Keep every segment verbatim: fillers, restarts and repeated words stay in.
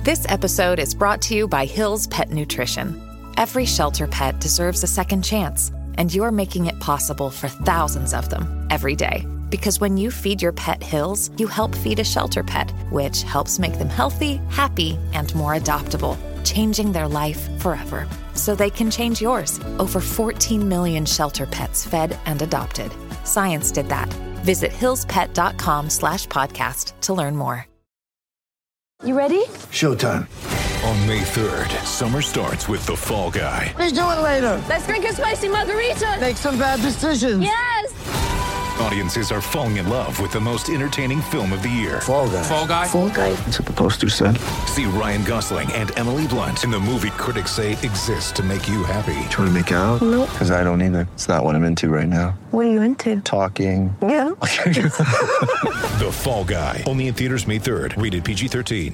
This episode is brought to you by Hill's Pet Nutrition. Every shelter pet deserves a second chance, and you're making it possible for thousands of them every day. Because when you feed your pet Hill's, you help feed a shelter pet, which helps make them healthy, happy, and more adoptable, changing their life forever. So they can change yours. Over fourteen million shelter pets fed and adopted. Science did that. Visit hillspet.com slash podcast to learn more. You ready? Showtime. On May third, summer starts with The Fall Guy. Let's do it later. Let's drink a spicy margarita. Make some bad decisions. Yes! Audiences are falling in love with the most entertaining film of the year. Fall Guy. Fall Guy? Fall Guy. That's what the poster said. See Ryan Gosling and Emily Blunt in the movie critics say exists to make you happy. Trying to make it out? Nope. Because I don't either. It's not what I'm into right now. What are you into? Talking. Yeah. The Fall Guy. Only in theaters May third. Rated P G thirteen.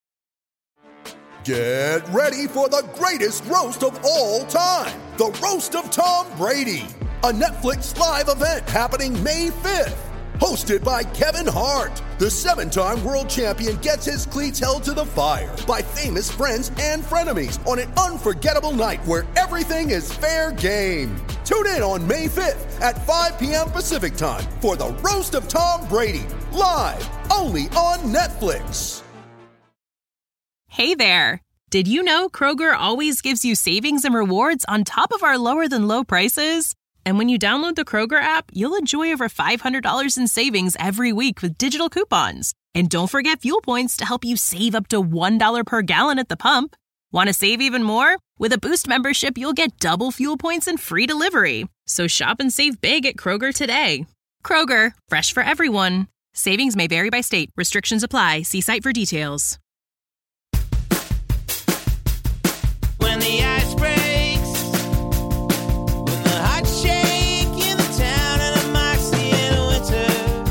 Get ready for the greatest roast of all time. The Roast of Tom Brady. A Netflix live event happening May fifth. Hosted by Kevin Hart. The seven-time world champion gets his cleats held to the fire by famous friends and frenemies on an unforgettable night where everything is fair game. Tune in on May fifth at five p.m. Pacific time for the Roast of Tom Brady. Live only on Netflix. Hey there! Did you know Kroger always gives you savings and rewards on top of our lower-than-low prices? And when you download the Kroger app, you'll enjoy over five hundred dollars in savings every week with digital coupons. And don't forget fuel points to help you save up to one dollar per gallon at the pump. Want to save even more? With a Boost membership, you'll get double fuel points and free delivery. So shop and save big at Kroger today. Kroger, fresh for everyone. Savings may vary by state. Restrictions apply. See site for details. When the ice breaks, when the hot shake in the town and a moxie in winter,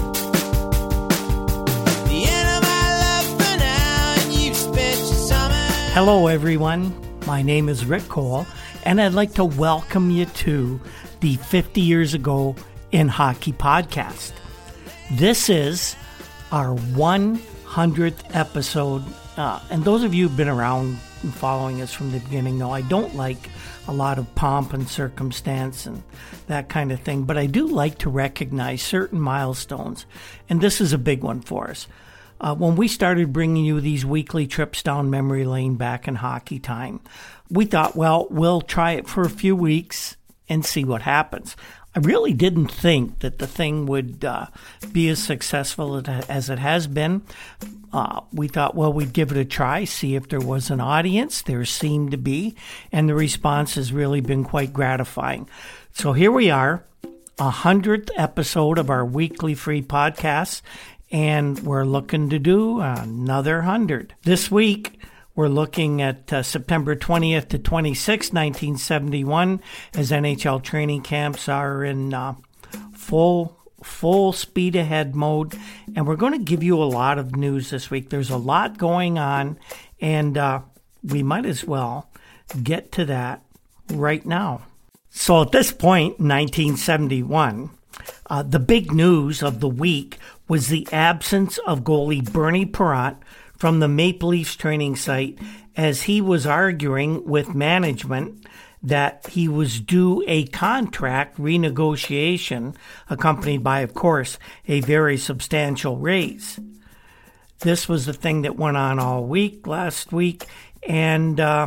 the end of my love for now, and you've spent your summer. Hello, everyone. My name is Rick Cole, and I'd like to welcome you to the fifty Years Ago in Hockey podcast. This is our one hundredth episode, uh, and those of you who've been around and following us from the beginning know I don't like a lot of pomp and circumstance and that kind of thing, but I do like to recognize certain milestones, and this is a big one for us. Uh, when we started bringing you these weekly trips down memory lane back in hockey time, we thought, well, we'll try it for a few weeks and see what happens. I really didn't think that the thing would uh, be as successful as it has been. Uh, we thought, well, we'd give it a try, see if there was an audience. There seemed to be, and the response has really been quite gratifying. So here we are, a hundredth episode of our weekly free podcast, and we're looking to do another hundred. This week, we're looking at uh, September twentieth to twenty-sixth, nineteen seventy-one, as N H L training camps are in uh, full full speed ahead mode. And we're going to give you a lot of news this week. There's a lot going on, and uh, we might as well get to that right now. So at this point, nineteen seventy-one, uh, the big news of the week was the absence of goalie Bernie Parent from the Maple Leafs training site, as he was arguing with management that he was due a contract renegotiation, accompanied by, of course, a very substantial raise. This was the thing that went on all week, last week, and uh,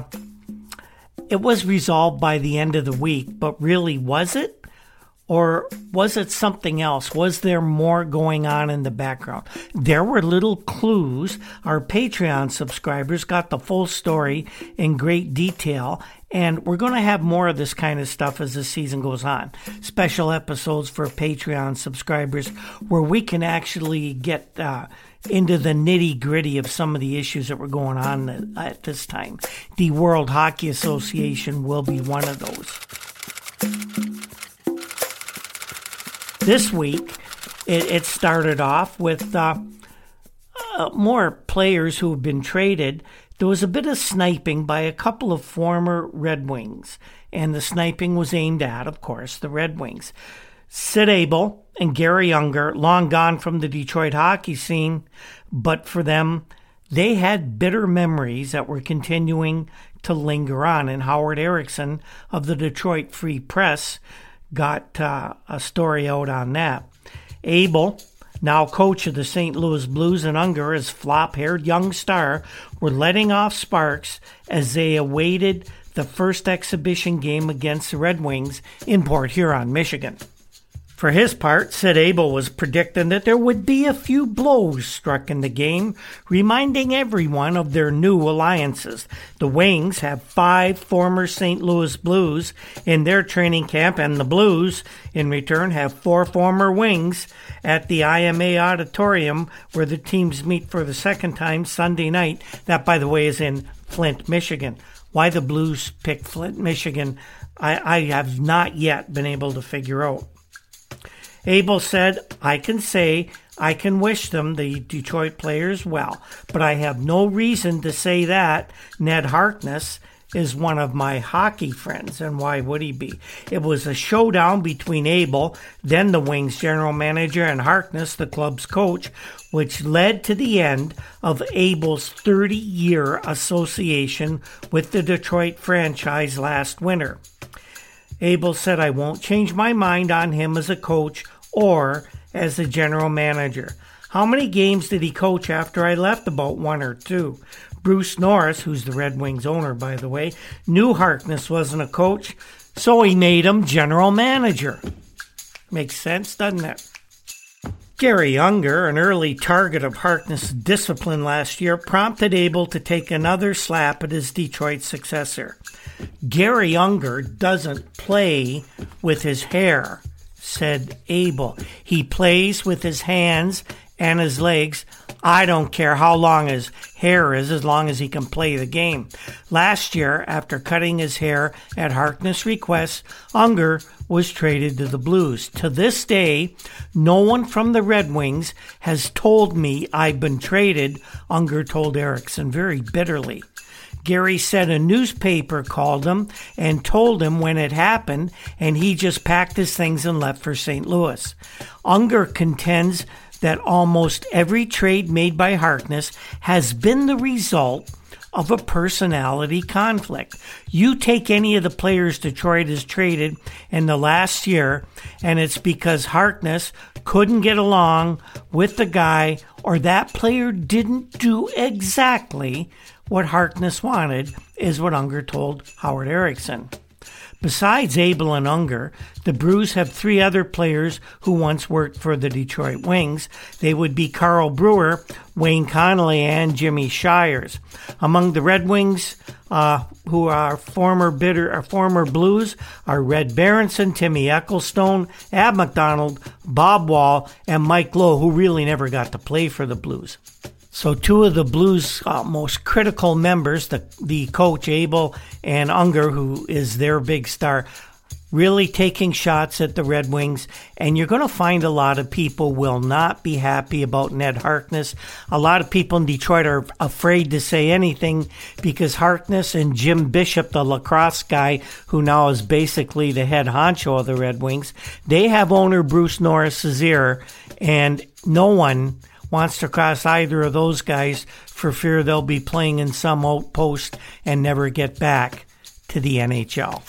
it was resolved by the end of the week, but really, was it? Or was it something else? Was there more going on in the background? There were little clues. Our Patreon subscribers got the full story in great detail, and we're going to have more of this kind of stuff as the season goes on. Special episodes for Patreon subscribers where we can actually get uh, into the nitty-gritty of some of the issues that were going on at this time. The World Hockey Association will be one of those. This week, it, it started off with uh, uh, more players who have been traded. There was a bit of sniping by a couple of former Red Wings, and the sniping was aimed at, of course, the Red Wings. Sid Abel and Gary Unger, long gone from the Detroit hockey scene, but for them, they had bitter memories that were continuing to linger on, and Howard Erickson of the Detroit Free Press got uh, a story out on that. Abel, now coach of the Saint Louis Blues, and Unger, his flop-haired young star, were letting off sparks as they awaited the first exhibition game against the Red Wings in Port Huron, Michigan. For his part, Sid Abel was predicting that there would be a few blows struck in the game, reminding everyone of their new alliances. The Wings have five former Saint Louis Blues in their training camp, and the Blues, in return, have four former Wings at the I M A Auditorium, where the teams meet for the second time Sunday night. That, by the way, is in Flint, Michigan. Why the Blues picked Flint, Michigan, I, I have not yet been able to figure out. Abel said, I can say I can wish them, the Detroit players, well, but I have no reason to say that. Ned Harkness is one of my hockey friends, and why would he be? It was a showdown between Abel, then the Wings general manager, and Harkness, the club's coach, which led to the end of Abel's thirty-year association with the Detroit franchise last winter. Abel said, I won't change my mind on him as a coach or as the general manager. How many games did he coach after I left? About one or two. Bruce Norris, who's the Red Wings owner, by the way, knew Harkness wasn't a coach, so he made him general manager. Makes sense, doesn't it? Gary Unger, an early target of Harkness' discipline last year, prompted Abel to take another slap at his Detroit successor. Gary Unger doesn't play with his hair, said Abel. He plays with his hands and his legs. I don't care how long his hair is, as long as he can play the game. Last year, after cutting his hair at Harkness' request, Unger was traded to the Blues. To this day, no one from the Red Wings has told me I've been traded, Unger told Erickson very bitterly. Gary said a newspaper called him and told him when it happened, and he just packed his things and left for Saint Louis. Unger contends that almost every trade made by Harkness has been the result of a personality conflict. You take any of the players Detroit has traded in the last year, and it's because Harkness couldn't get along with the guy, or that player didn't do exactly what Harkness wanted, is what Unger told Howard Erickson. Besides Abel and Unger, the Blues have three other players who once worked for the Detroit Wings. They would be Carl Brewer, Wayne Connolly, and Jimmy Shires. Among the Red Wings, uh, who are former bitter, uh, former Blues, are Red Berenson, Timmy Ecclestone, Ab McDonald, Bob Wall, and Mike Lowe, who really never got to play for the Blues. So two of the Blues' uh, most critical members, the the coach Abel and Unger, who is their big star, really taking shots at the Red Wings. And you're going to find a lot of people will not be happy about Ned Harkness. A lot of people in Detroit are afraid to say anything because Harkness and Jim Bishop, the lacrosse guy, who now is basically the head honcho of the Red Wings, they have owner Bruce Norris's ear, and no one wants to cross either of those guys for fear they'll be playing in some outpost and never get back to the N H L.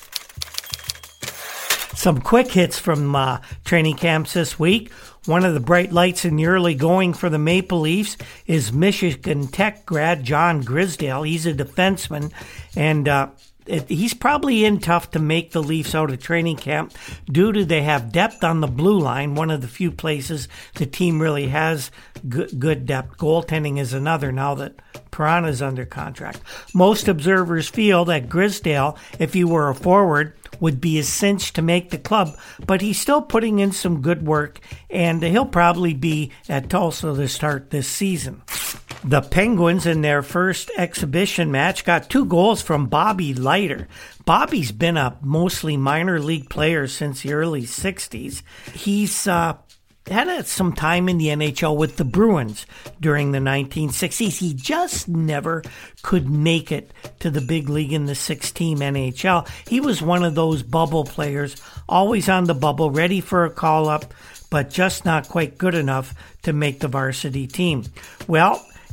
Some quick hits from uh, training camps this week. One of the bright lights in the early going for the Maple Leafs is Michigan Tech grad John Grisdale. He's a defenseman, and uh, it, he's probably in tough to make the Leafs out of training camp due to they have depth on the blue line, one of the few places the team really has good, good depth. Goaltending is another now that Piranha's under contract. Most observers feel that Grisdale, if he were a forward, would be a cinch to make the club, but he's still putting in some good work, and he'll probably be at Tulsa to start this season. The Penguins, in their first exhibition match, got two goals from Bobby Leiter. Bobby's been a mostly minor league player since the early sixties. He's uh, had some time in the N H L with the Bruins during the nineteen sixties. He just never could make it to the big league in the six-team N H L. He was one of those bubble players, always on the bubble, ready for a call-up, but just not quite good enough to make the varsity team. Well,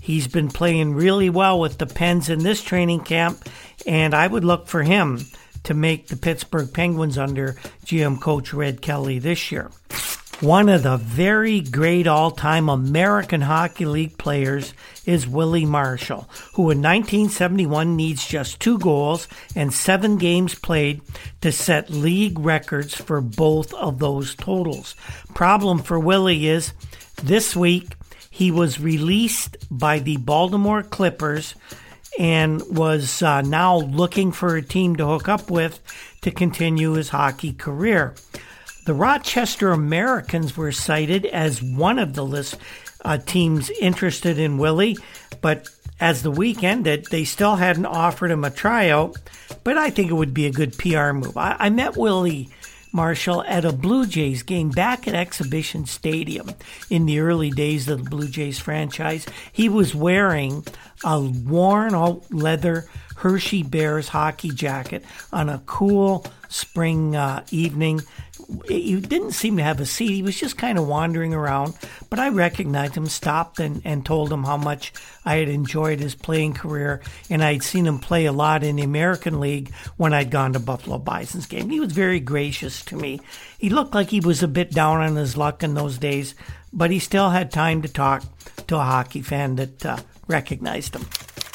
He's been playing really well with the Pens in this training camp, and I would look for him to make the Pittsburgh Penguins under G M coach Red Kelly this year. One of the very great all-time American Hockey League players is Willie Marshall, who in nineteen seventy-one needs just two goals and seven games played to set league records for both of those totals. Problem for Willie is this week he was released by the Baltimore Clippers and was uh, now looking for a team to hook up with to continue his hockey career. The Rochester Americans were cited as one of the list uh, teams interested in Willie, but as the week ended, they still hadn't offered him a tryout, but I think it would be a good P R move. I, I met Willie Marshall at a Blue Jays game back at Exhibition Stadium in the early days of the Blue Jays franchise. He was wearing a worn-out leather Hershey Bears hockey jacket on a cool spring uh, evening. He didn't seem to have a seat. He was just kind of wandering around. But I recognized him, stopped, and, and told him how much I had enjoyed his playing career. And I'd seen him play a lot in the American League when I'd gone to Buffalo Bison's game. He was very gracious to me. He looked like he was a bit down on his luck in those days, but he still had time to talk to a hockey fan that uh, recognized him.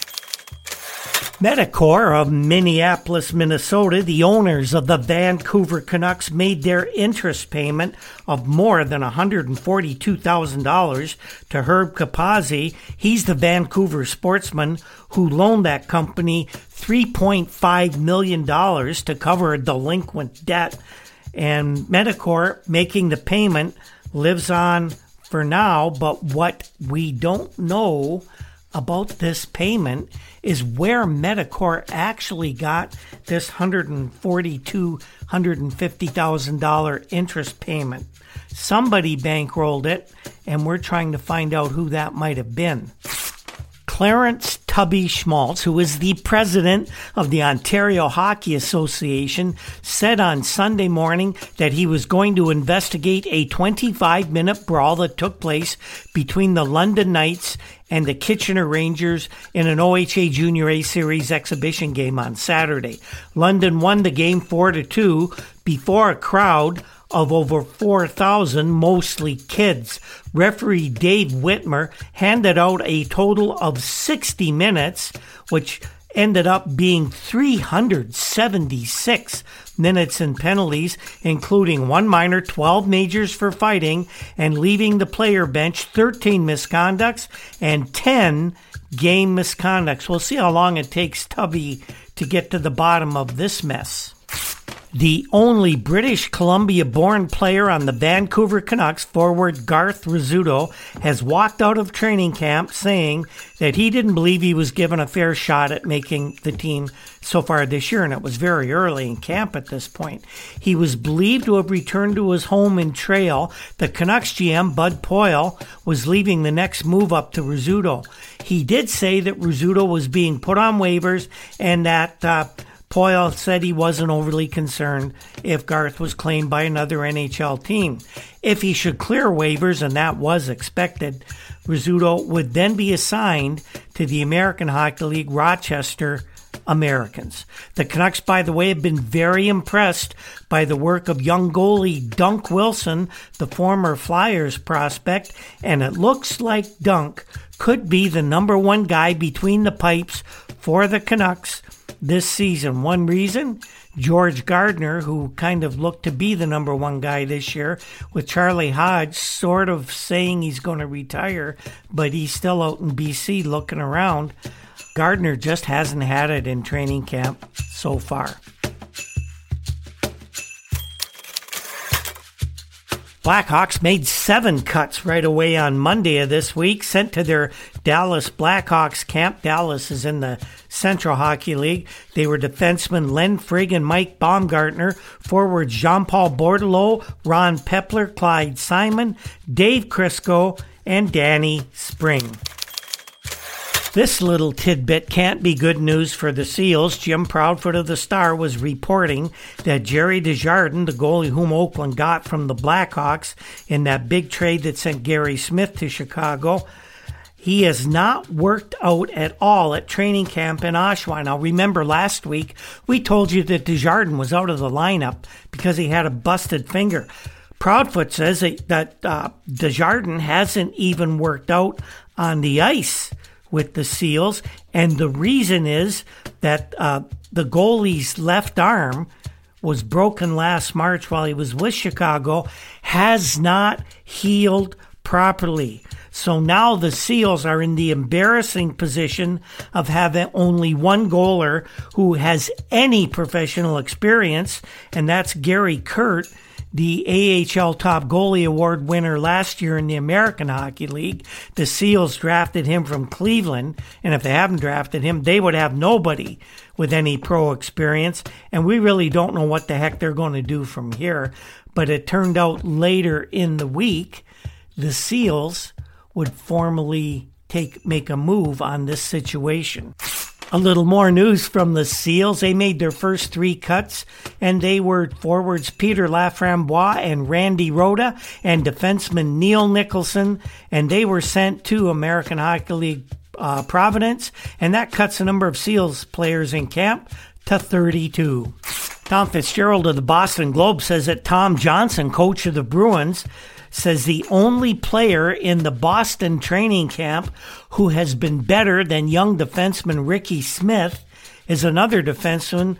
Medicor of Minneapolis, Minnesota, the owners of the Vancouver Canucks, made their interest payment of more than one hundred forty-two thousand dollars to Herb Capazzi. He's the Vancouver sportsman who loaned that company three point five million dollars to cover a delinquent debt. And Medicor, making the payment, lives on for now, but what we don't know about this payment is where Medicor actually got this one hundred forty-two thousand dollars, one hundred fifty thousand dollars interest payment. Somebody bankrolled it, and we're trying to find out who that might have been. Clarence Tubby Schmaltz, who is the president of the Ontario Hockey Association, said on Sunday morning that he was going to investigate a twenty-five minute brawl that took place between the London Knights and the Kitchener Rangers in an O H A Junior A Series exhibition game on Saturday. London won the game four to two before a crowd of over four thousand, mostly kids. Referee Dave Whitmer handed out a total of sixty minutes, which ended up being three hundred seventy-six minutes in penalties, including one minor, twelve majors for fighting, and leaving the player bench thirteen misconducts and ten game misconducts. We'll see how long it takes Tubby to get to the bottom of this mess. The only British Columbia-born player on the Vancouver Canucks, forward Garth Rizzuto, has walked out of training camp saying that he didn't believe he was given a fair shot at making the team so far this year, and it was very early in camp at this point. He was believed to have returned to his home in Trail. The Canucks G M, Bud Poile, was leaving the next move up to Rizzuto. He did say that Rizzuto was being put on waivers and that uh, Poile said he wasn't overly concerned if Garth was claimed by another N H L team. If he should clear waivers, and that was expected, Rizzuto would then be assigned to the American Hockey League Rochester Americans. The Canucks, by the way, have been very impressed by the work of young goalie Dunk Wilson, the former Flyers prospect, and it looks like Dunk could be the number one guy between the pipes for the Canucks this season. One reason, George Gardner, who kind of looked to be the number one guy this year, with Charlie Hodge sort of saying he's going to retire, but he's still out in B C looking around. Gardner just hasn't had it in training camp so far. Blackhawks made seven cuts right away on Monday of this week, sent to their Dallas Blackhawks camp. Dallas is in the Central Hockey League. They were defensemen Len Frigg and Mike Baumgartner, forwards Jean-Paul Bordelot, Ron Pepler, Clyde Simon, Dave Crisco, and Danny Spring. This little tidbit can't be good news for the Seals. Jim Proudfoot of the Star was reporting that Jerry Desjardins, the goalie whom Oakland got from the Blackhawks in that big trade that sent Gary Smith to Chicago, He has not worked out at all at training camp in Oshawa. Now, remember last week, we told you that Desjardins was out of the lineup because he had a busted finger. Proudfoot says that uh, Desjardins hasn't even worked out on the ice with the Seals, and the reason is that uh, the goalie's left arm was broken last March while he was with Chicago, has not healed properly. So now the Seals are in the embarrassing position of having only one goaler who has any professional experience, and that's Gary Kurt, the A H L Top Goalie Award winner last year in the American Hockey League. The Seals drafted him from Cleveland, and if they haven't drafted him, they would have nobody with any pro experience, and we really don't know what the heck they're going to do from here. But it turned out later in the week, the Seals would formally take make a move on this situation. A little more news from the Seals. They made their first three cuts, and they were forwards Peter Laframboise and Randy Rhoda and defenseman Neil Nicholson, and they were sent to American Hockey League uh, Providence, and that cuts the number of Seals players in camp to thirty-two. Tom Fitzgerald of the Boston Globe says that Tom Johnson, coach of the Bruins, says the only player in the Boston training camp who has been better than young defenseman Ricky Smith is another defenseman,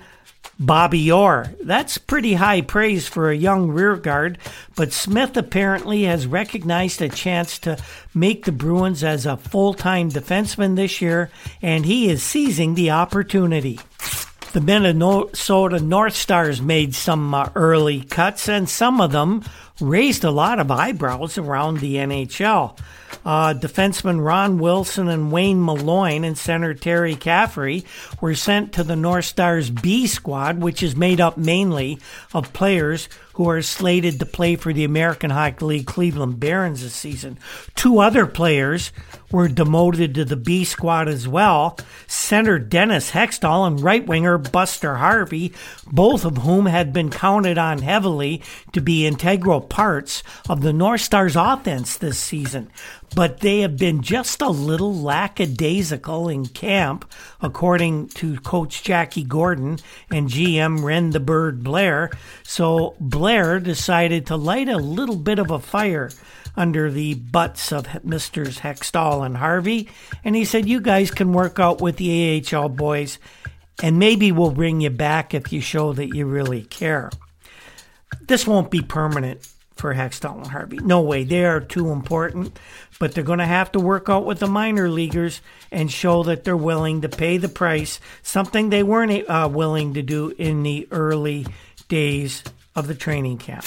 Bobby Orr. That's pretty high praise for a young rearguard, but Smith apparently has recognized a chance to make the Bruins as a full-time defenseman this year, and he is seizing the opportunity. The Minnesota North Stars made some uh, early cuts, and some of them raised a lot of eyebrows around the N H L. Uh, defenseman Ron Wilson and Wayne Malloy and center Terry Caffrey were sent to the North Stars B squad, which is made up mainly of players who are slated to play for the American Hockey League Cleveland Barons this season. Two other players were demoted to the B squad as well, center Dennis Hextall and right winger Buster Harvey, both of whom had been counted on heavily to be integral parts of the North Stars offense this season. But they have been just a little lackadaisical in camp, according to Coach Jackie Gordon and G M Ren the Bird Blair. So Blair decided to light a little bit of a fire under the butts of Misters Hextall and Harvey, and he said, you guys can work out with the A H L boys, and maybe we'll bring you back if you show that you really care. This won't be permanent for Hextall and Harvey. No way. They are too important, but they're going to have to work out with the minor leaguers and show that they're willing to pay the price, something they weren't uh, willing to do in the early days of the training camp.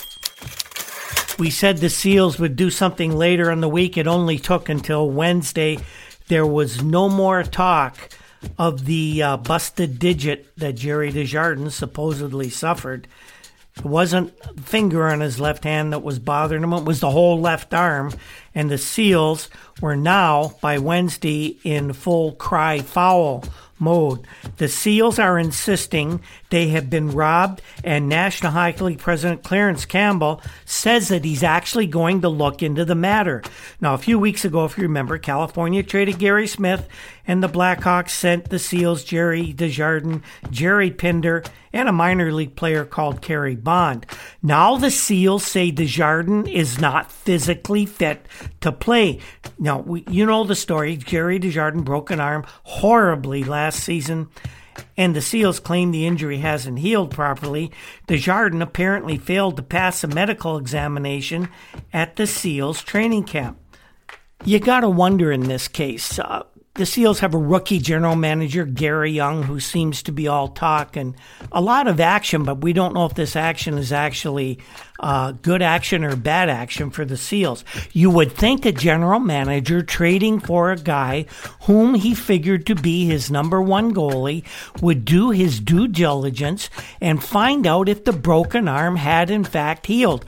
We said the Seals would do something later in the week. It only took until Wednesday. There was no more talk of the uh, busted digit that Jerry Desjardins supposedly suffered. It wasn't the finger on his left hand that was bothering him. It was the whole left arm. And the Seals were now, by Wednesday, in full cry foul mode. The Seals are insisting they have been robbed, and National Hockey League President Clarence Campbell says that he's actually going to look into the matter. Now, a few weeks ago, if you remember, California traded Gary Smith, and the Blackhawks sent the Seals Jerry Desjardins, Jerry Pinder, and a minor league player called Kerry Bond. Now the Seals say Desjardins is not physically fit to play. Now, we, you know the story. Jerry Desjardins broke an arm horribly last season, and the Seals claim the injury hasn't healed properly. Desjardins apparently failed to pass a medical examination at the Seals training camp. You got to wonder in this case. Uh, the Seals have a rookie general manager, Gary Young, who seems to be all talk and a lot of action, but we don't know if this action is actually uh, good action or bad action for the Seals. You would think a general manager trading for a guy whom he figured to be his number one goalie would do his due diligence and find out if the broken arm had in fact healed.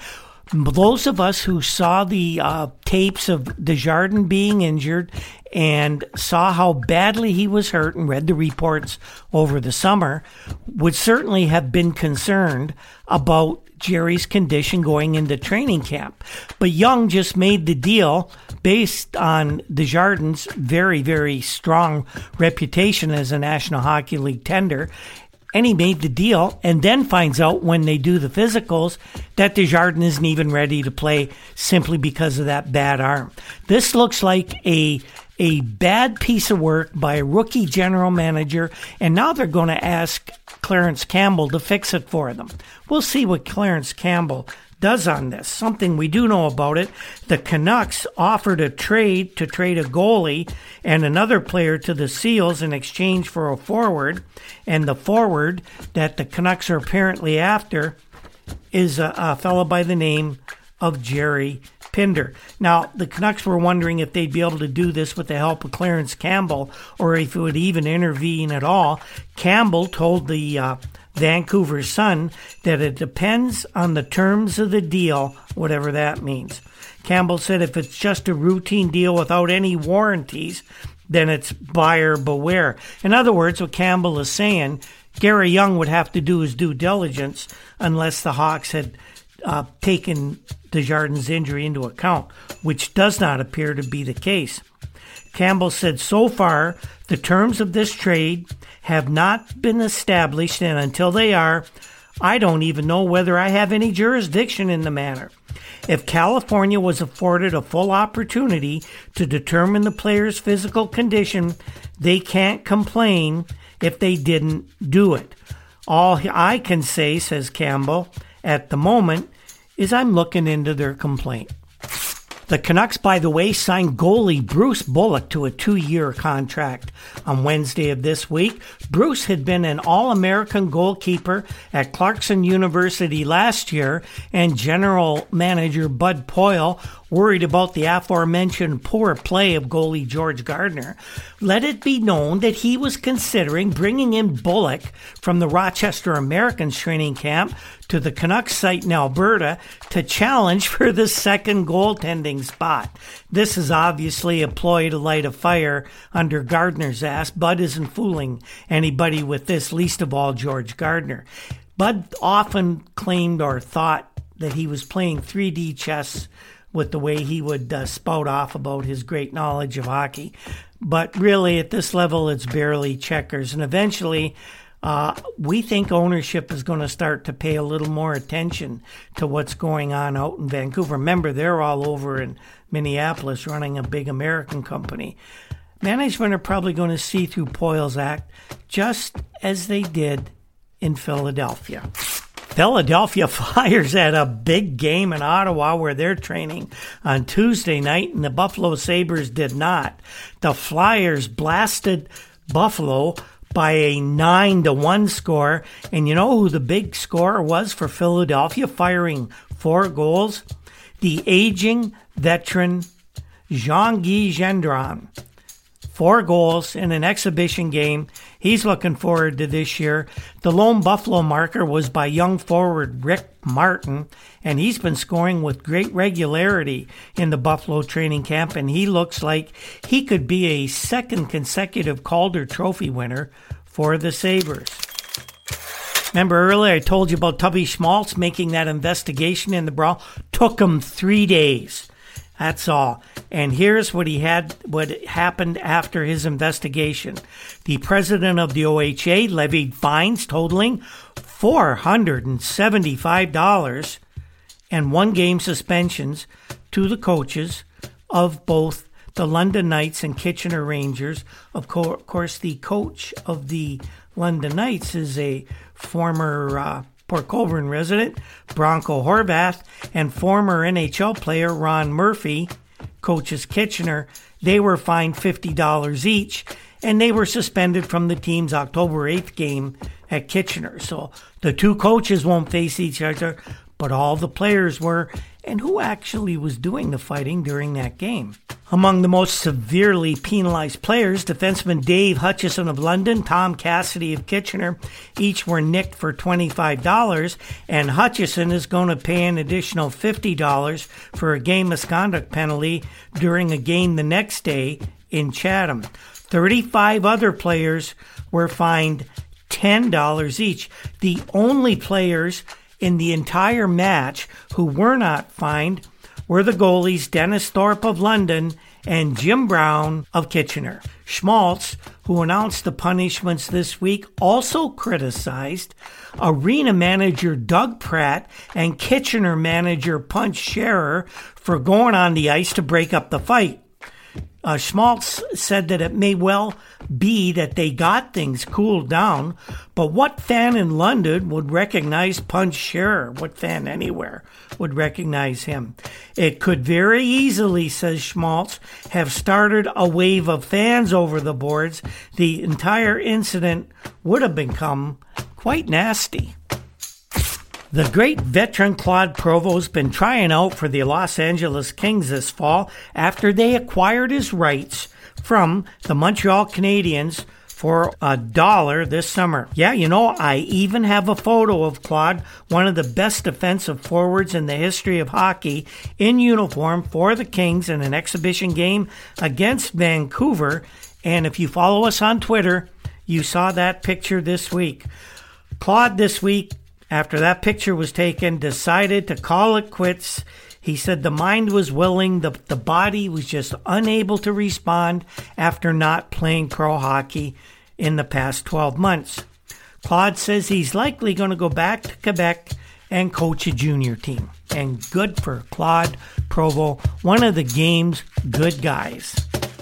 those of us who saw the uh, tapes of Desjardins being injured and saw how badly he was hurt and read the reports over the summer would certainly have been concerned about Jerry's condition going into training camp. But Young just made the deal based on Desjardins' very, very strong reputation as a National Hockey League tender. And he made the deal and then finds out when they do the physicals that Desjardins isn't even ready to play simply because of that bad arm. This looks like a a bad piece of work by a rookie general manager, and now they're going to ask Clarence Campbell to fix it for them. We'll see what Clarence Campbell does on this. Something we do know about it, the Canucks offered a trade to trade a goalie and another player to the Seals in exchange for a forward, and the forward that the Canucks are apparently after is a, a fellow by the name of Jerry Pinder. Now, the Canucks were wondering if they'd be able to do this with the help of Clarence Campbell or if it would even intervene at all. Campbell told the uh, Vancouver Sun that it depends on the terms of the deal, whatever that means. Campbell said if it's just a routine deal without any warranties, then it's buyer beware. In other words, what Campbell is saying, Gary Young would have to do his due diligence unless the Hawks had uh, taken Desjardins' injury into account, which does not appear to be the case. Campbell said, so far, the terms of this trade have not been established, and until they are, I don't even know whether I have any jurisdiction in the matter. If California was afforded a full opportunity to determine the player's physical condition, they can't complain if they didn't do it. All I can say, says Campbell, at the moment, is I'm looking into their complaint. The Canucks, by the way, signed goalie Bruce Bullock to a two-year contract on Wednesday of this week. Bruce had been an All-American goalkeeper at Clarkson University last year, and general manager Bud Poyle, worried about the aforementioned poor play of goalie George Gardner, let it be known that he was considering bringing in Bullock from the Rochester Americans training camp to the Canucks site in Alberta to challenge for the second goaltending spot. This is obviously a ploy to light a fire under Gardner's ass. Bud isn't fooling anybody with this, least of all George Gardner. Bud often claimed or thought that he was playing three D chess with the way he would uh, spout off about his great knowledge of hockey. But really, at this level, it's barely checkers. And eventually, uh, we think ownership is going to start to pay a little more attention to what's going on out in Vancouver. Remember, they're all over in Minneapolis running a big American company. Management are probably going to see through Poyle's act just as they did in Philadelphia. Philadelphia Flyers had a big game in Ottawa where they're training on Tuesday night, and the Buffalo Sabres did not. The Flyers blasted Buffalo by a nine to one score, and you know who the big scorer was for Philadelphia, firing four goals? The aging veteran Jean-Guy Gendron. Four goals in an exhibition game. He's looking forward to this year. The lone Buffalo marker was by young forward Rick Martin, and he's been scoring with great regularity in the Buffalo training camp, and he looks like he could be a second consecutive Calder Trophy winner for the Sabres. Remember earlier I told you about Tubby Schmaltz making that investigation in the brawl? Took him three days. That's all. And here's what he had, what happened after his investigation. The president of the O H A levied fines totaling four hundred seventy-five dollars and one-game suspensions to the coaches of both the London Knights and Kitchener Rangers. Of co- course, the coach of the London Knights is a former uh, Port Colborne resident, Bronco Horvath, and former N H L player Ron Murphy, coaches Kitchener. They were fined fifty dollars each, and they were suspended from the team's October eighth game at Kitchener. So the two coaches won't face each other, but all the players were, and who actually was doing the fighting during that game. Among the most severely penalized players, defenseman Dave Hutchison of London, Tom Cassidy of Kitchener, each were nicked for twenty-five dollars, and Hutchison is going to pay an additional fifty dollars for a game misconduct penalty during a game the next day in Chatham. thirty-five other players were fined ten dollars each. The only players in the entire match who were not fined were the goalies Dennis Thorpe of London and Jim Brown of Kitchener. Schmaltz, who announced the punishments this week, also criticized arena manager Doug Pratt and Kitchener manager Punch Scherer for going on the ice to break up the fight. Uh, Schmaltz said that it may well be that they got things cooled down, but what fan in London would recognize Punch Scherer? What fan anywhere would recognize him? It could very easily, says Schmaltz, have started a wave of fans over the boards. The entire incident would have become quite nasty. The great veteran Claude Provo's been trying out for the Los Angeles Kings this fall after they acquired his rights from the Montreal Canadiens for a dollar this summer. Yeah, you know, I even have a photo of Claude, one of the best defensive forwards in the history of hockey, in uniform for the Kings in an exhibition game against Vancouver. And if you follow us on Twitter, you saw that picture this week. Claude this week, after that picture was taken, decided to call it quits. He said the mind was willing, the, the body was just unable to respond after not playing pro hockey in the past twelve months. Claude says he's likely going to go back to Quebec and coach a junior team. And good for Claude Provo, one of the game's good guys.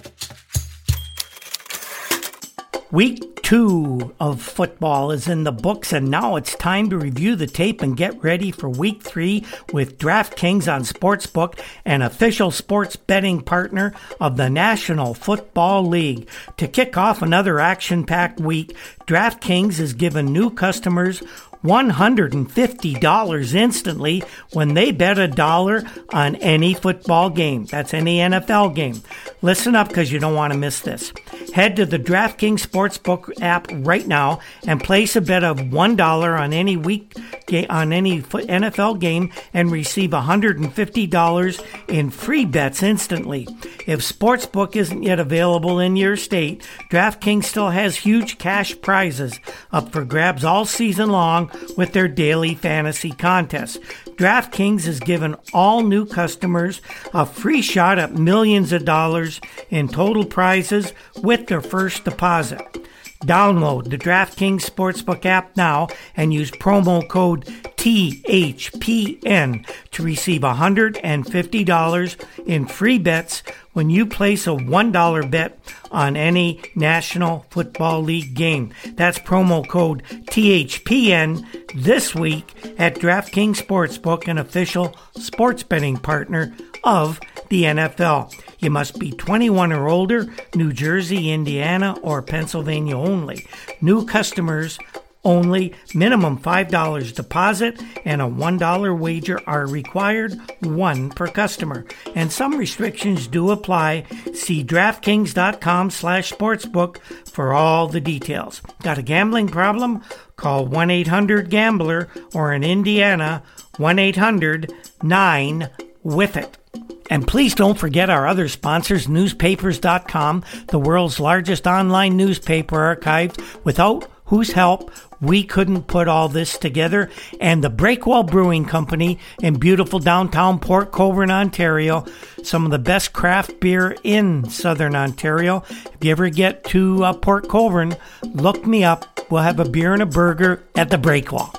Week two of football is in the books, and now it's time to review the tape and get ready for week three with DraftKings on Sportsbook, an official sports betting partner of the National Football League. To kick off another action-packed week, DraftKings has given new customers one hundred fifty dollars instantly when they bet a dollar on any football game. That's any N F L game. Listen up, because you don't want to miss this. Head to the DraftKings Sportsbook app right now and place a bet of one dollar on any week on any N F L game and receive one hundred fifty dollars in free bets instantly. If Sportsbook isn't yet available in your state, DraftKings still has huge cash prizes up for grabs all season long with their daily fantasy contests. DraftKings has given all new customers a free shot at millions of dollars in total prizes with their first deposit. Download the DraftKings Sportsbook app now and use promo code T H P N to receive one hundred fifty dollars in free bets when you place a one dollar bet on any National Football League game. That's promo code T H P N this week at DraftKings Sportsbook, an official sports betting partner of the N F L. You must be twenty-one or older, New Jersey, Indiana, or Pennsylvania only. New customers only. Minimum five dollars deposit and a one dollar wager are required, one per customer. And some restrictions do apply. See DraftKings.com slash sportsbook for all the details. Got a gambling problem? Call one eight hundred gambler or in Indiana, one eight hundred nine with it. And please don't forget our other sponsors, newspapers dot com, the world's largest online newspaper archive, without whose help we couldn't put all this together, and the Breakwell Brewing Company in beautiful downtown Port Colborne, Ontario, some of the best craft beer in southern Ontario. If you ever get to uh, Port Colborne, look me up. We'll have a beer and a burger at the Breakwell.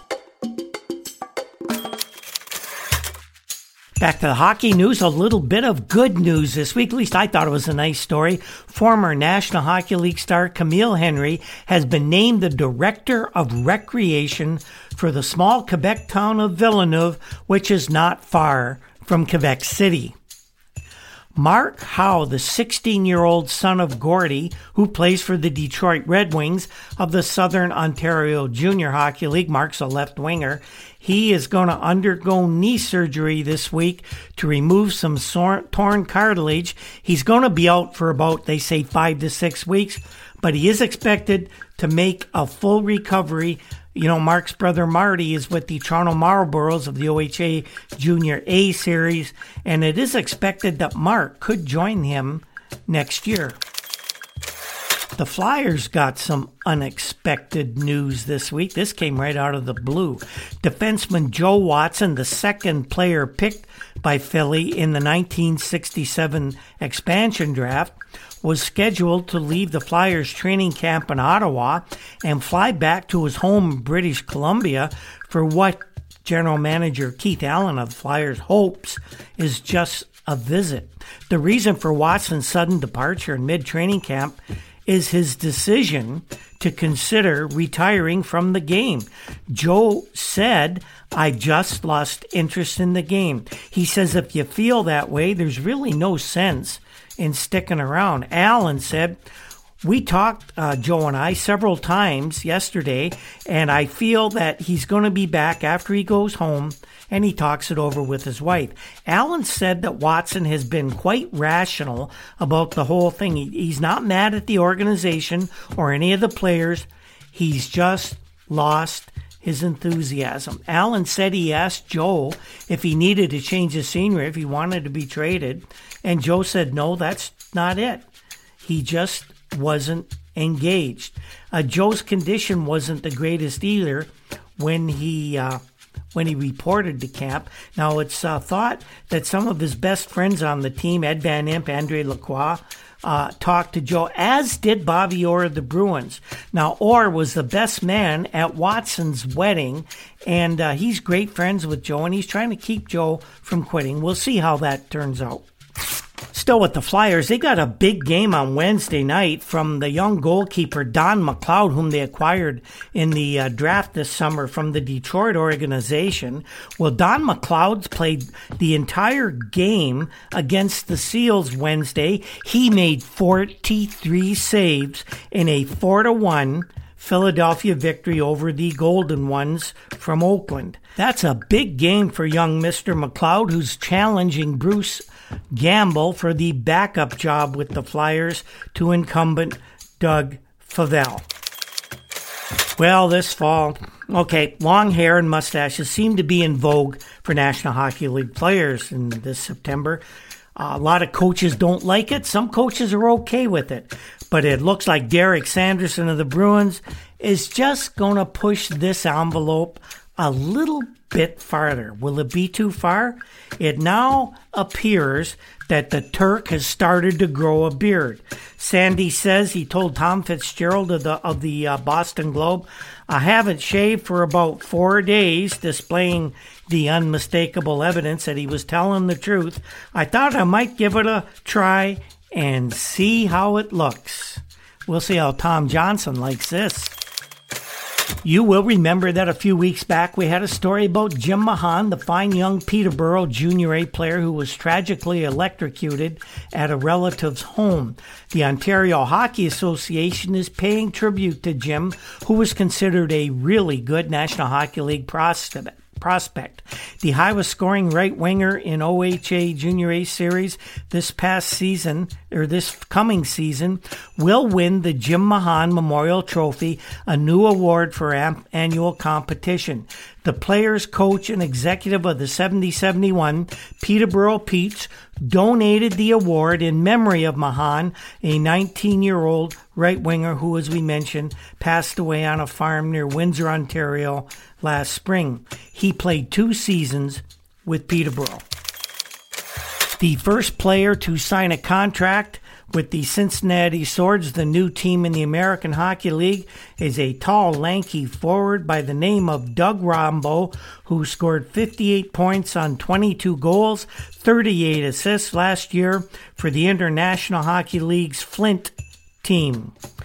Back to the hockey news, a little bit of good news this week. At least I thought it was a nice story. Former National Hockey League star Camille Henry has been named the Director of Recreation for the small Quebec town of Villeneuve, which is not far from Quebec City. Mark Howe, the sixteen-year-old son of Gordy, who plays for the Detroit Red Wings of the Southern Ontario Junior Hockey League. Mark's a left winger. He is going to undergo knee surgery this week to remove some sor- torn cartilage. He's going to be out for about, they say, five to six weeks, but he is expected to make a full recovery. You know, Mark's brother Marty is with the Toronto Marlboros of the O H A Junior A Series, and it is expected that Mark could join him next year. The Flyers got some unexpected news this week. This came right out of the blue. Defenseman Joe Watson, the second player picked by Philly in the nineteen sixty-seven expansion draft, was scheduled to leave the Flyers training camp in Ottawa and fly back to his home, British Columbia, for what General Manager Keith Allen of the Flyers hopes is just a visit. The reason for Watson's sudden departure in mid-training camp is his decision to consider retiring from the game. Joe said, "I just lost interest in the game." He says if you feel that way, there's really no sense in sticking around. Allen said, "We talked, uh, Joe and I, several times yesterday, and I feel that he's going to be back after he goes home and he talks it over with his wife." Allen said that Watson has been quite rational about the whole thing. He, he's not mad at the organization or any of the players. He's just lost his enthusiasm. Allen said he asked Joe if he needed to change the scenery, if he wanted to be traded, and Joe said, no, that's not it. He just wasn't engaged. Uh, Joe's condition wasn't the greatest either when he uh, when he reported to camp. Now, it's uh, thought that some of his best friends on the team, Ed Van Impe, Andre Lacroix, Uh, talked to Joe, as did Bobby Orr of the Bruins. Now, Orr was the best man at Watson's wedding, and uh, he's great friends with Joe, and he's trying to keep Joe from quitting. We'll see how that turns out. Still with the Flyers, they got a big game on Wednesday night from the young goalkeeper Don McLeod, whom they acquired in the uh, draft this summer from the Detroit organization. Well, Don McLeod played the entire game against the Seals Wednesday. He made forty-three saves in a four to one Philadelphia victory over the Golden Ones from Oakland. That's a big game for young Mister McLeod, who's challenging Bruce Gamble for the backup job with the Flyers to incumbent Doug Favell. Well, this fall, okay, long hair and mustaches seem to be in vogue for National Hockey League players in this September. Uh, a lot of coaches don't like it. Some coaches are okay with it. But it looks like Derek Sanderson of the Bruins is just going to push this envelope a little bit farther. Will it be too far? It now appears that the Turk has started to grow a beard. Sandy says he told Tom Fitzgerald of the of the uh, Boston Globe, "I haven't shaved for about four days," displaying the unmistakable evidence that he was telling the truth. "I thought I might give it a try and see how it looks." We'll see how Tom Johnson likes this. You will remember that a few weeks back we had a story about Jim Mahan, the fine young Peterborough Junior A player who was tragically electrocuted at a relative's home. The Ontario Hockey Association is paying tribute to Jim, who was considered a really good National Hockey League prospect. prospect. The highest scoring right winger in O H A Junior A Series this past season, or this coming season, will win the Jim Mahan Memorial Trophy, a new award for am- annual competition. The players, coach, and executive of the seventy seventy-one Peterborough Petes donated the award in memory of Mahan, a nineteen-year-old right winger who, as we mentioned, passed away on a farm near Windsor, Ontario last spring. He played two seasons with Peterborough. The first player to sign a contract with the Cincinnati Swords, the new team in the American Hockey League, is a tall, lanky forward by the name of Doug Rombo, who scored fifty-eight points on twenty-two goals, thirty-eight assists last year for the International Hockey League's Flint team.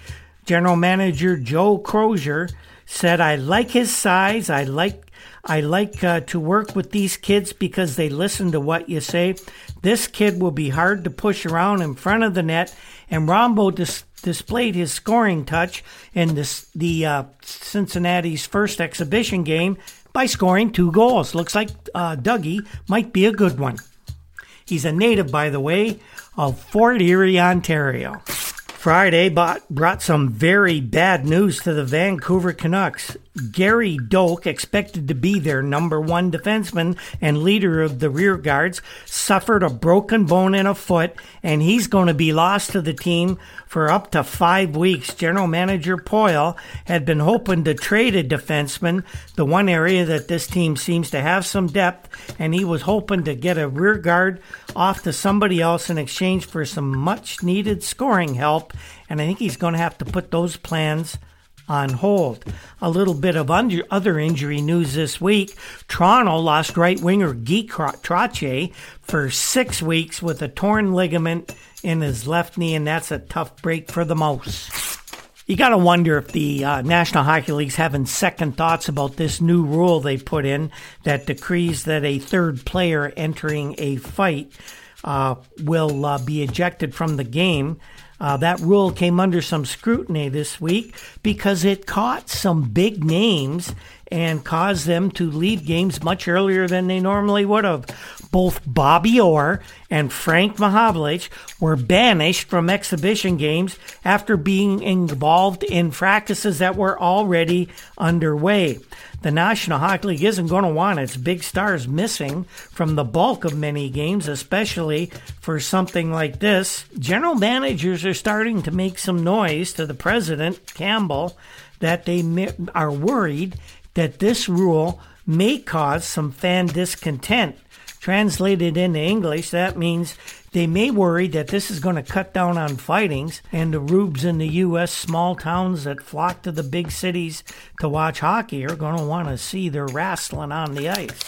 General Manager Joe Crozier said, I like his size. I like I like uh, to work with these kids because they listen to what you say. This kid will be hard to push around in front of the net. And Rombo dis- displayed his scoring touch in this, the uh, Cincinnati's first exhibition game by scoring two goals. Looks like uh, Dougie might be a good one. He's a native, by the way, of Fort Erie, Ontario. Friday bought, brought some very bad news to the Vancouver Canucks. Gary Doak, expected to be their number one defenseman and leader of the rear guards, suffered a broken bone in a foot, and he's going to be lost to the team for up to five weeks. General Manager Poyle had been hoping to trade a defenseman, the one area that this team seems to have some depth, and he was hoping to get a rear guard off to somebody else in exchange for some much-needed scoring help, and I think he's going to have to put those plans on hold. A little bit of under, other injury news this week. Toronto lost right winger Guy Trottier for six weeks with a torn ligament in his left knee, and that's a tough break for the Mouse. You got to wonder if the uh, National Hockey League's having second thoughts about this new rule they put in that decrees that a third player entering a fight uh, will uh, be ejected from the game. Uh, that rule came under some scrutiny this week because it caught some big names and caused them to leave games much earlier than they normally would have. Both Bobby Orr and Frank Mahovlich were banished from exhibition games after being involved in practices that were already underway. The National Hockey League isn't going to want its big stars missing from the bulk of many games, especially for something like this. General managers are starting to make some noise to the president, Campbell, that they are worried that this rule may cause some fan discontent. Translated into English, that means they may worry that this is going to cut down on fightings, and the rubes in the U S small towns that flock to the big cities to watch hockey are going to want to see their wrestling on the ice.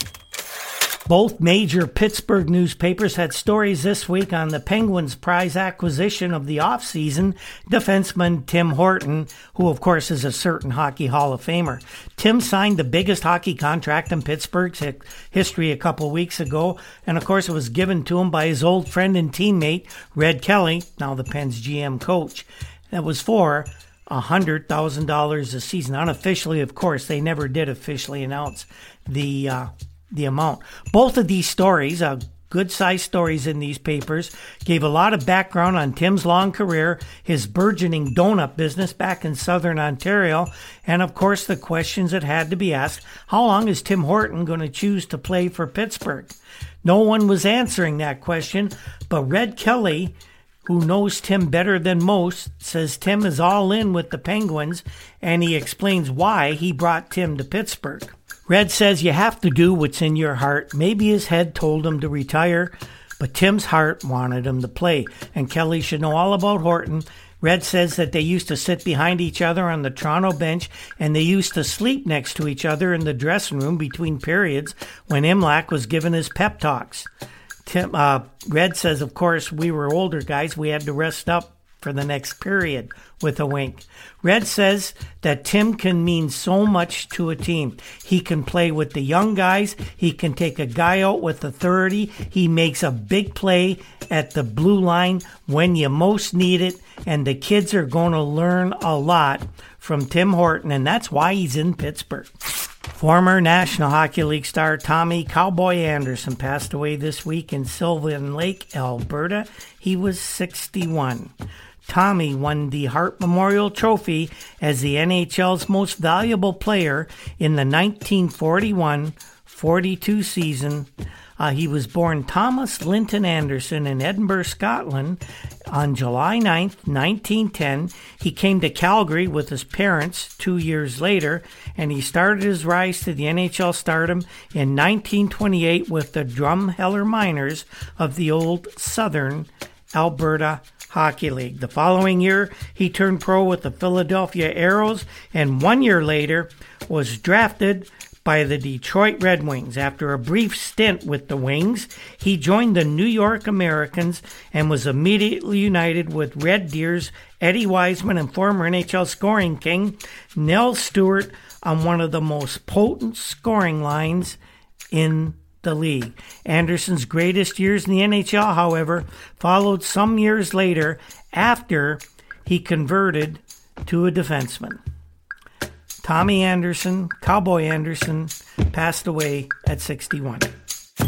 Both major Pittsburgh newspapers had stories this week on the Penguins' prize acquisition of the offseason, defenseman Tim Horton, who of course is a certain Hockey Hall of Famer. Tim signed the biggest hockey contract in Pittsburgh's history a couple weeks ago, and of course it was given to him by his old friend and teammate, Red Kelly, now the Pens G M coach. That was for one hundred thousand dollars a season. Unofficially, of course, they never did officially announce the uh, the amount. Both of these stories, uh, good-sized stories in these papers, gave a lot of background on Tim's long career, his burgeoning donut business back in southern Ontario, and of course the questions that had to be asked: how long is Tim Horton going to choose to play for Pittsburgh? No one was answering that question, but Red Kelly, who knows Tim better than most, says Tim is all in with the Penguins, and he explains why he brought Tim to Pittsburgh. Red says you have to do what's in your heart. Maybe his head told him to retire, but Tim's heart wanted him to play, and Kelly should know all about Horton. Red says that they used to sit behind each other on the Toronto bench, and they used to sleep next to each other in the dressing room between periods when Imlach was giving his pep talks. Tim, uh, Red says, of course, we were older guys. We had to rest up for the next period, with a wink. Red says that Tim can mean so much to a team. He can play with the young guys. He can take a guy out with authority. He makes a big play at the blue line when you most need it. And the kids are going to learn a lot from Tim Horton, and that's why he's in Pittsburgh. Former National Hockey League star Tommy Cowboy Anderson passed away this week in Sylvan Lake, Alberta. He was sixty-one. Tommy won the Hart Memorial Trophy as the N H L's most valuable player in the nineteen forty-one forty-two season. Uh, he was born Thomas Linton Anderson in Edinburgh, Scotland on July ninth, nineteen ten. He came to Calgary with his parents two years later, and he started his rise to the N H L stardom in nineteen twenty-eight with the Drumheller Miners of the old Southern Alberta Hockey League. The following year, he turned pro with the Philadelphia Arrows, and one year later was drafted by the Detroit Red Wings. After a brief stint with the Wings, he joined the New York Americans and was immediately united with Red Deer's Eddie Wiseman and former N H L scoring king Nell Stewart on one of the most potent scoring lines in the league. Anderson's greatest years in the N H L, however, followed some years later after he converted to a defenseman. Tommy Anderson, Cowboy Anderson, passed away at sixty-one. A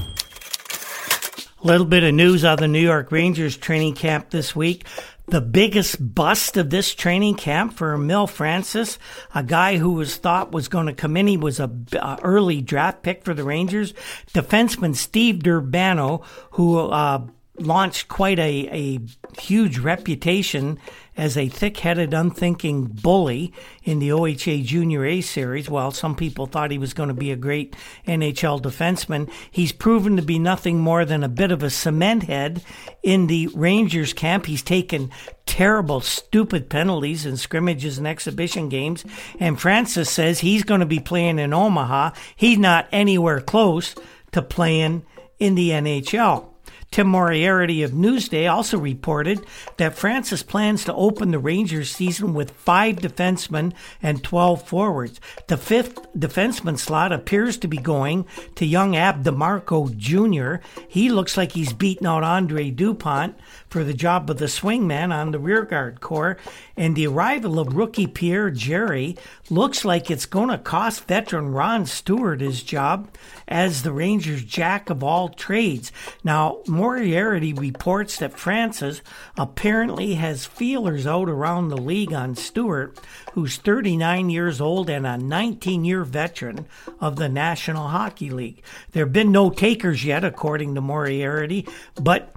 little bit of news out of the New York Rangers training camp this week. The biggest bust of this training camp for Emile Francis, a guy who was thought was going to come in. He was a uh, early draft pick for the Rangers. Defenseman Steve Durbano, who uh, launched quite a, a huge reputation as a thick-headed, unthinking bully in the O H A Junior A series. While some people thought he was going to be a great N H L defenseman, he's proven to be nothing more than a bit of a cement head in the Rangers camp. He's taken terrible, stupid penalties in scrimmages and exhibition games, and Francis says he's going to be playing in Omaha. He's not anywhere close to playing in the N H L. Tim Moriarty of Newsday also reported that Francis plans to open the Rangers season with five defensemen and twelve forwards. The fifth defenseman slot appears to be going to young Ab DeMarco Junior He looks like he's beating out Andre Dupont for the job of the swingman on the rearguard core. And the arrival of rookie Pierre Jerry looks like it's going to cost veteran Ron Stewart his job as the Rangers' jack of all trades. Now, Moriarty reports that Francis apparently has feelers out around the league on Stewart, who's thirty-nine years old and a nineteen-year veteran of the National Hockey League. There have been no takers yet, according to Moriarty, but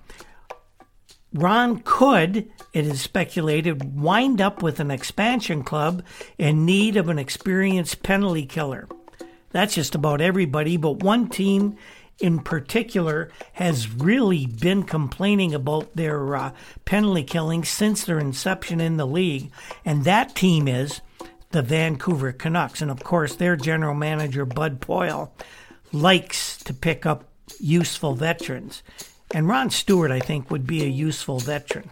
Ron could, it is speculated, wind up with an expansion club in need of an experienced penalty killer. That's just about everybody, but one team in particular has really been complaining about their uh, penalty killing since their inception in the league, and that team is the Vancouver Canucks. And of course, their general manager, Bud Poile, likes to pick up useful veterans. And Ron Stewart, I think, would be a useful veteran.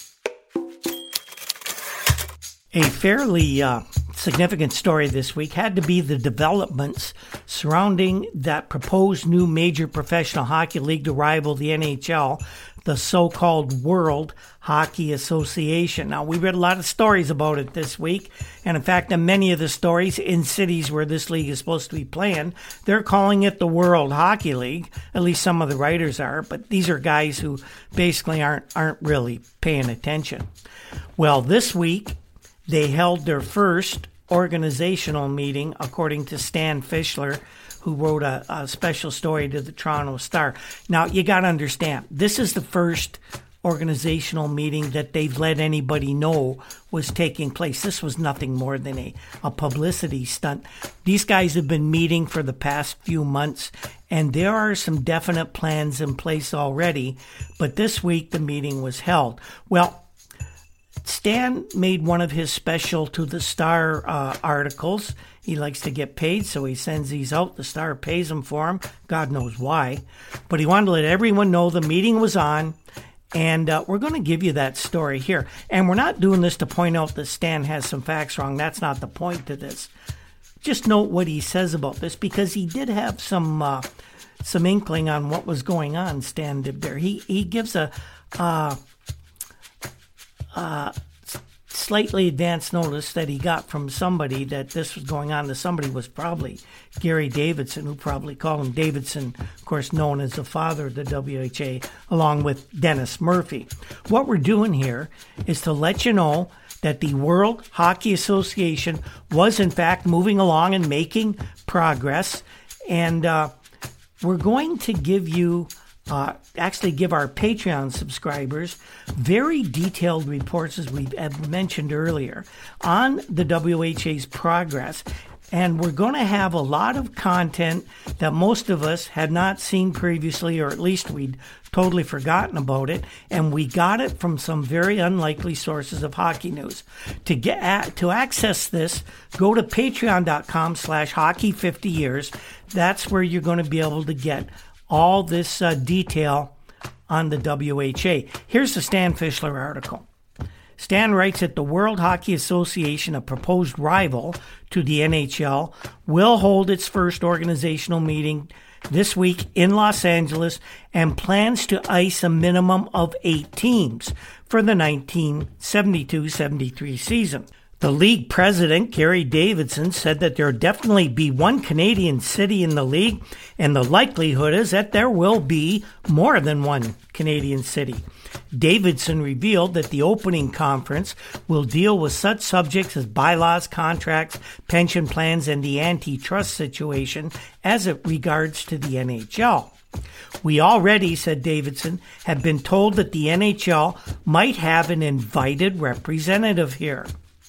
A fairly uh, significant story this week had to be the developments surrounding that proposed new major professional hockey league to rival the N H L, the so-called World Hockey Association. Now, we read a lot of stories about it this week, and in fact, in many of the stories in cities where this league is supposed to be playing, they're calling it the World Hockey League. At least some of the writers are, but these are guys who basically aren't aren't really paying attention. Well, this week, they held their first organizational meeting, according to Stan Fischler, who wrote a, a special story to the Toronto Star. Now, you got to understand, this is the first organizational meeting that they've let anybody know was taking place. This was nothing more than a, a publicity stunt. These guys have been meeting for the past few months, and there are some definite plans in place already, but this week the meeting was held. Well, Stan made one of his special to the Star uh, articles. He likes to get paid, so he sends these out. The Star pays him for them. God knows why. But he wanted to let everyone know the meeting was on, and uh, we're going to give you that story here. And we're not doing this to point out that Stan has some facts wrong. That's not the point to this. Just note what he says about this, because he did have some uh, some inkling on what was going on, Stan did there. He, he gives a... Uh, Uh, slightly advanced notice that he got from somebody that this was going on. The somebody was probably Gary Davidson, who probably called him Davidson, of course, known as the father of the W H A, along with Dennis Murphy. What we're doing here is to let you know that the World Hockey Association was, in fact, moving along and making progress. And uh, we're going to give you Uh, actually give our Patreon subscribers very detailed reports, as we have mentioned earlier, on the W H A's progress. And we're going to have a lot of content that most of us had not seen previously, or at least we'd totally forgotten about it. And we got it from some very unlikely sources of hockey news. To get at, to access this, go to patreon.com slash hockey 50 years. That's where you're going to be able to get all this uh, detail on the W H A. Here's the Stan Fischler article. Stan writes that the World Hockey Association, a proposed rival to the N H L, will hold its first organizational meeting this week in Los Angeles and plans to ice a minimum of eight teams for the nineteen seventy-two seventy-three season. The league president, Gary Davidson, said that there will definitely be one Canadian city in the league, and the likelihood is that there will be more than one Canadian city. Davidson revealed that the opening conference will deal with such subjects as bylaws, contracts, pension plans, and the antitrust situation as it regards to the N H L. We already, said Davidson, have been told that the N H L might have an invited representative here.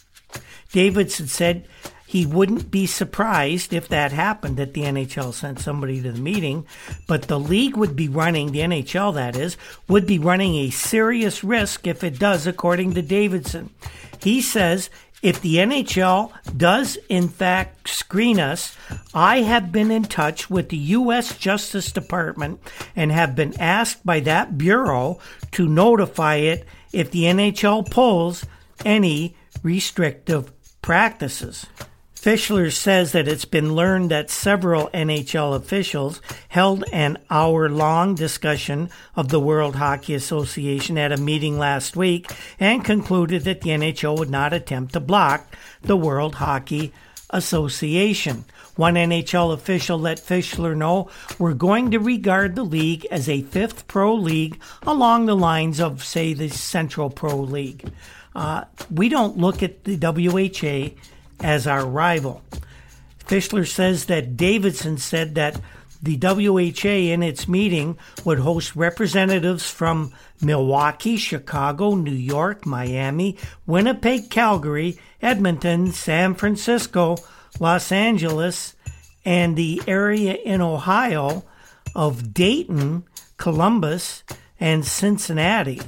Davidson said he wouldn't be surprised if that happened, that the N H L sent somebody to the meeting, but the league would be running, the N H L that is, would be running a serious risk if it does, according to Davidson. He says, if the N H L does in fact screen us, I have been in touch with the U S Justice Department and have been asked by that bureau to notify it if the N H L pulls any restrictive practices. Fischler says that it's been learned that several N H L officials held an hour-long discussion of the World Hockey Association at a meeting last week and concluded that the N H L would not attempt to block the World Hockey Association. One N H L official let Fischler know, we're going to regard the league as a fifth pro league along the lines of, say, the Central Pro League. Uh, we don't look at the W H A as our rival. Fischler says that Davidson said that the W H A in its meeting would host representatives from Milwaukee, Chicago, New York, Miami, Winnipeg, Calgary, Edmonton, San Francisco, Los Angeles, and the area in Ohio of Dayton, Columbus, and Cincinnati.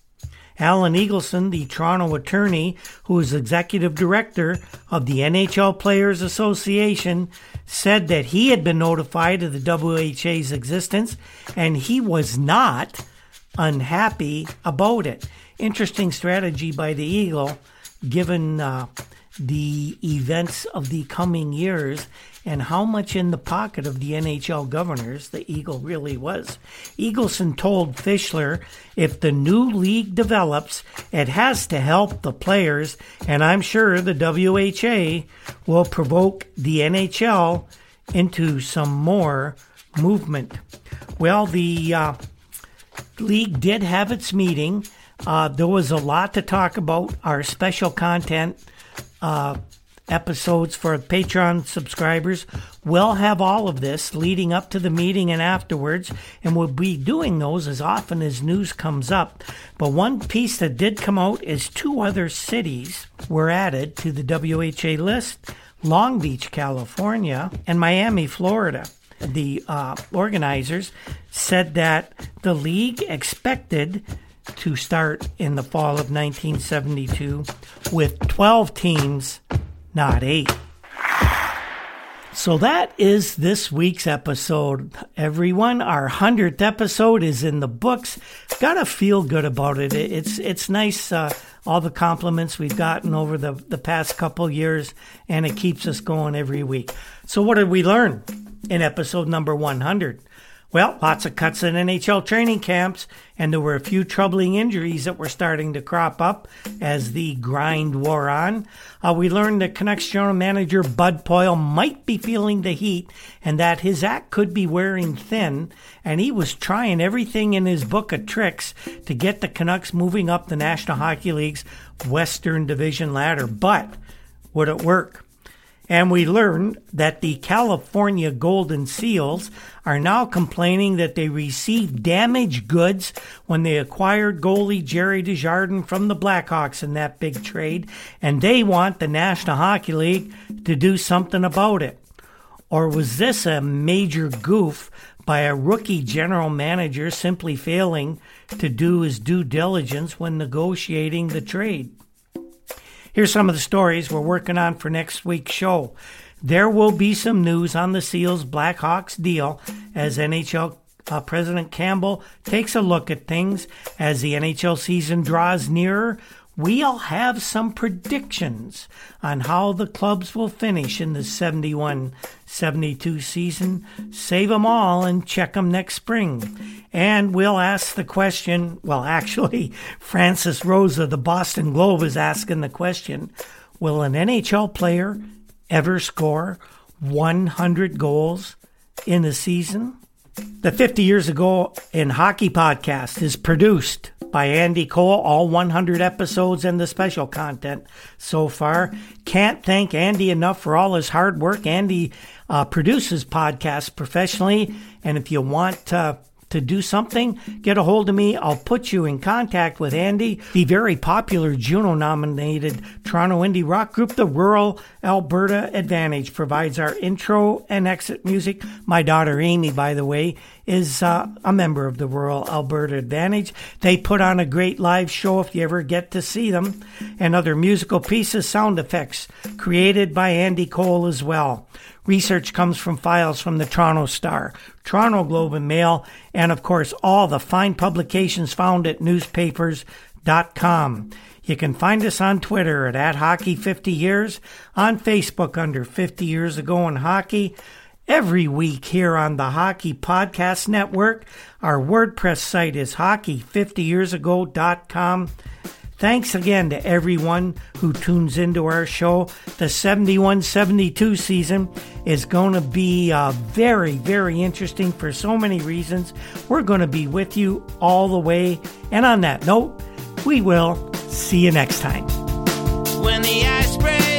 Alan Eagleson, the Toronto attorney who is executive director of the N H L Players Association, said that he had been notified of the W H A's existence and he was not unhappy about it. Interesting strategy by the Eagle, given uh, the events of the coming years and how much in the pocket of the N H L governors the Eagle really was. Eagleson told Fischler, if the new league develops, it has to help the players, and I'm sure the W H A will provoke the N H L into some more movement. Well, the uh, league did have its meeting. Uh, there was a lot to talk about. Our special content uh episodes for Patreon subscribers will have all of this leading up to the meeting and afterwards, and we'll be doing those as often as news comes up. But one piece that did come out is two other cities were added to the W H A list: Long Beach, California, and Miami, Florida. The uh, organizers said that the league expected to start in the fall of nineteen seventy-two with twelve teams, not eight. So that is this week's episode, everyone. Our hundredth episode is in the books. Gotta feel good about it. It's it's nice, uh, all the compliments we've gotten over the, the past couple years, and it keeps us going every week. So what did we learn in episode number one hundred? Well, lots of cuts in N H L training camps, and there were a few troubling injuries that were starting to crop up as the grind wore on. Uh, we learned that Canucks general manager Bud Poile might be feeling the heat and that his act could be wearing thin, and he was trying everything in his book of tricks to get the Canucks moving up the National Hockey League's Western Division ladder. But would it work? And we learned that the California Golden Seals are now complaining that they received damaged goods when they acquired goalie Jerry Desjardins from the Blackhawks in that big trade, and they want the National Hockey League to do something about it. Or was this a major goof by a rookie general manager simply failing to do his due diligence when negotiating the trade? Here's some of the stories we're working on for next week's show. There will be some news on the Seals Blackhawks deal as N H L uh, President Campbell takes a look at things as the N H L season draws nearer. We'll have some predictions on how the clubs will finish in the seventy-one seventy-two season. Save them all and check them next spring. And we'll ask the question, well, actually, Francis Rose of the Boston Globe is asking the question, will an N H L player ever score one hundred goals in a season? The fifty Years Ago in Hockey podcast is produced by Andy Cole, all one hundred episodes and the special content so far. Can't thank Andy enough for all his hard work. Andy uh, produces podcasts professionally, and if you want uh, to do something, get a hold of me. I'll put you in contact with Andy. The very popular Juno-nominated Toronto indie rock group, the Rural Alberta Advantage, provides our intro and exit music. My daughter Amy, by the way, is uh, a member of the Rural Alberta Advantage. They put on a great live show if you ever get to see them. And other musical pieces, sound effects, created by Andy Cole as well. Research comes from files from the Toronto Star, Toronto Globe and Mail, and of course all the fine publications found at newspapers dot com. You can find us on Twitter at, at Hockey fifty years, on Facebook under fifty Years Ago in Hockey. Every week here on the Hockey Podcast Network, our WordPress site is hockey fifty years ago dot com. Thanks again to everyone who tunes into our show. The seventy-one seventy-two season is going to be uh, very, very interesting for so many reasons. We're going to be with you all the way. And on that note, we will see you next time. When the ice breaks